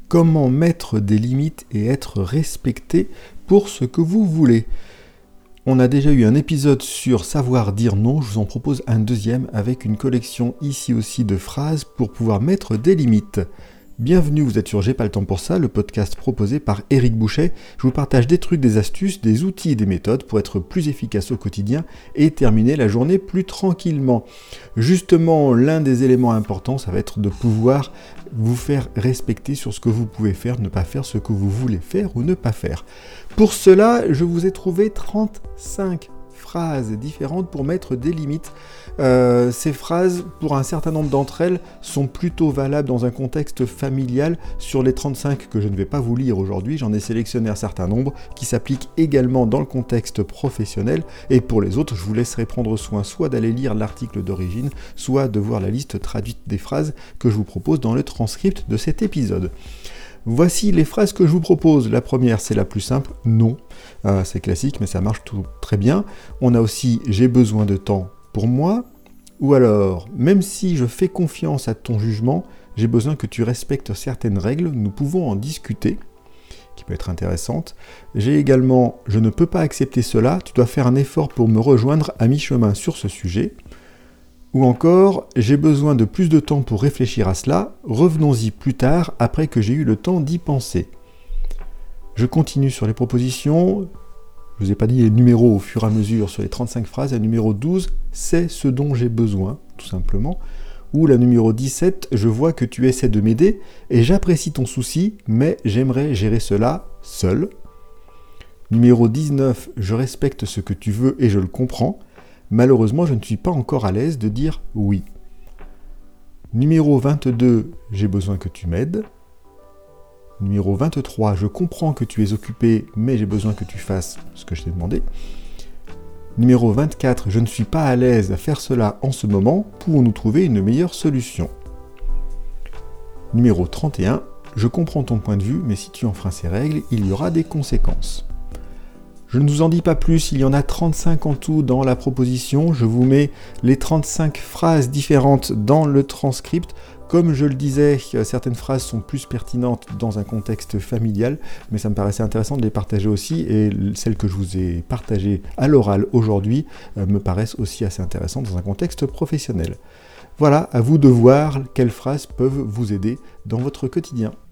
Comment mettre des limites et être respecté pour ce que vous voulez. On a déjà eu un épisode sur savoir dire non, je vous en propose un deuxième avec une collection ici aussi de phrases pour pouvoir mettre des limites. Bienvenue, vous êtes sur J'ai pas le temps pour ça, le podcast proposé par Éric Bouchet. Je vous partage des trucs, des astuces, des outils et des méthodes pour être plus efficace au quotidien et terminer la journée plus tranquillement. Justement, l'un des éléments importants, ça va être de pouvoir vous faire respecter sur ce que vous pouvez faire, ne pas faire ce que vous voulez faire ou ne pas faire. Pour cela, je vous ai trouvé 35 phrases différentes pour mettre des limites. Ces phrases, pour un certain nombre d'entre elles, sont plutôt valables dans un contexte familial. Sur les 35 que je ne vais pas vous lire aujourd'hui, j'en ai sélectionné un certain nombre qui s'appliquent également dans le contexte professionnel. Et pour les autres, je vous laisserai prendre soin soit d'aller lire l'article d'origine, soit de voir la liste traduite des phrases que je vous propose dans le transcript de cet épisode. Voici les phrases que je vous propose. La première, c'est la plus simple, non. C'est classique, mais ça marche tout très bien. On a aussi « j'ai besoin de temps pour moi ». Ou alors, même si je fais confiance à ton jugement, j'ai besoin que tu respectes certaines règles, nous pouvons en discuter, qui peut être intéressante. J'ai également « je ne peux pas accepter cela, tu dois faire un effort pour me rejoindre à mi-chemin sur ce sujet ». Ou encore, j'ai besoin de plus de temps pour réfléchir à cela, revenons-y plus tard après que j'ai eu le temps d'y penser. Je continue sur les propositions, je ne vous ai pas dit les numéros au fur et à mesure sur les 35 phrases, la numéro 12, c'est ce dont j'ai besoin, tout simplement. Ou la numéro 17, je vois que tu essaies de m'aider et j'apprécie ton souci, mais j'aimerais gérer cela seul. Numéro 19, je respecte ce que tu veux et je le comprends. Malheureusement, je ne suis pas encore à l'aise de dire oui. Numéro 22, j'ai besoin que tu m'aides. Numéro 23, je comprends que tu es occupé, mais j'ai besoin que tu fasses ce que je t'ai demandé. Numéro 24, je ne suis pas à l'aise à faire cela en ce moment, pouvons-nous trouver une meilleure solution? Numéro 31, je comprends ton point de vue, mais si tu enfreins ces règles, il y aura des conséquences. Je ne vous en dis pas plus, il y en a 35 en tout dans la proposition. Je vous mets les 35 phrases différentes dans le transcript. Comme je le disais, certaines phrases sont plus pertinentes dans un contexte familial, mais ça me paraissait intéressant de les partager aussi, et celles que je vous ai partagées à l'oral aujourd'hui me paraissent aussi assez intéressantes dans un contexte professionnel. Voilà, à vous de voir quelles phrases peuvent vous aider dans votre quotidien.